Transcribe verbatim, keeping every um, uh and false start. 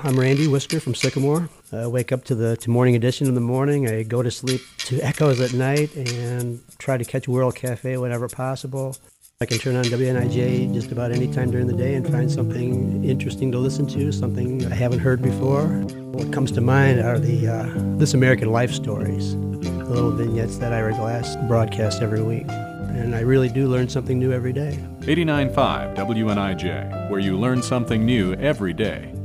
I'm Randy Whisker from Sycamore. I wake up to the to morning edition in the morning. I go to sleep to Echoes at night and try to catch World Cafe whenever possible. I can turn on W N I J just about any time during the day and find something interesting to listen to, something I haven't heard before. What comes to mind are the uh, This American Life stories, the little vignettes that Ira Glass broadcasts every week. And I really do learn something new every day. eighty-nine point five W N I J, where you learn something new every day.